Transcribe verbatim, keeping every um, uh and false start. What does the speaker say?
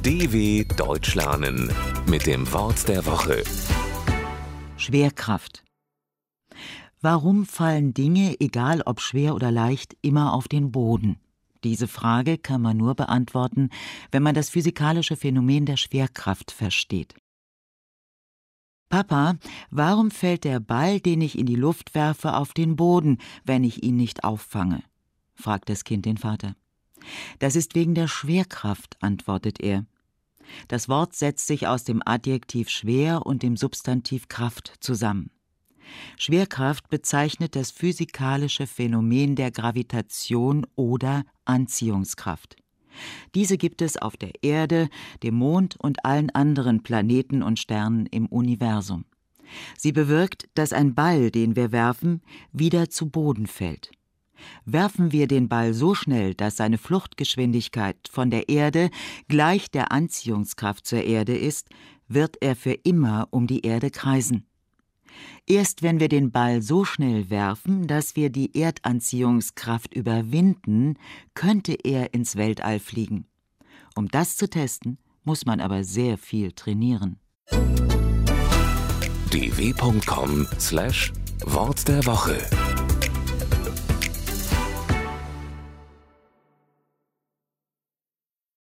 D W Deutsch lernen mit dem Wort der Woche. Schwerkraft. Warum fallen Dinge, egal ob schwer oder leicht, immer auf den Boden? Diese Frage kann man nur beantworten, wenn man das physikalische Phänomen der Schwerkraft versteht. Papa, warum fällt der Ball, den ich in die Luft werfe, auf den Boden, wenn ich ihn nicht auffange? Fragt das Kind den Vater. Das ist wegen der Schwerkraft, antwortet er. Das Wort setzt sich aus dem Adjektiv schwer und dem Substantiv Kraft zusammen. Schwerkraft bezeichnet das physikalische Phänomen der Gravitation oder Anziehungskraft. Diese gibt es auf der Erde, dem Mond und allen anderen Planeten und Sternen im Universum. Sie bewirkt, dass ein Ball, den wir werfen, wieder zu Boden fällt. Werfen wir den Ball so schnell, dass seine Fluchtgeschwindigkeit von der Erde gleich der Anziehungskraft zur Erde ist, wird er für immer um die Erde kreisen. Erst wenn wir den Ball so schnell werfen, dass wir die Erdanziehungskraft überwinden, könnte er ins Weltall fliegen. Um das zu testen, muss man aber sehr viel trainieren. d w punkt com slash Wort der Woche